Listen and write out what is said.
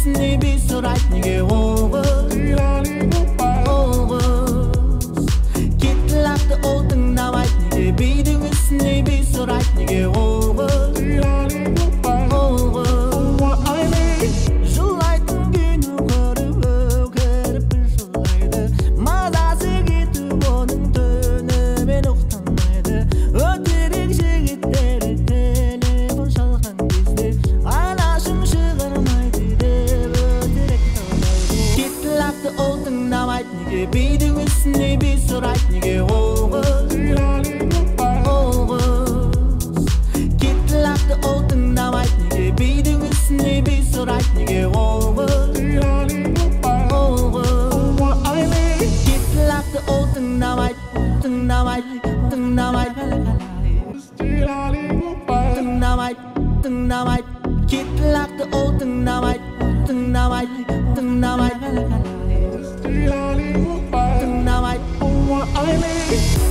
үстіне бес ұрайт неге оғыз кетті лақты ол тыңдамайт неге бидің үстіне бес ұрайт неге оғыз жылайтын күні көріп өкіріп бір жылайды мазасы кетіп оның түнімен ұқтамайды өтірік жігіттері телефон шалған кезде анашым шығармайды деп өтірік талайды кетті лақты ол тыңдамайды неге бидің үстіне бес ұрайт неге оғыз кетті лақты ол тыңдамайды неге бидің үстіне бес ұрайт неге оғыз кетті лақты ол тыңдамайды тыңдамайды кетті лақты ол тыңдамайды тыңдамайды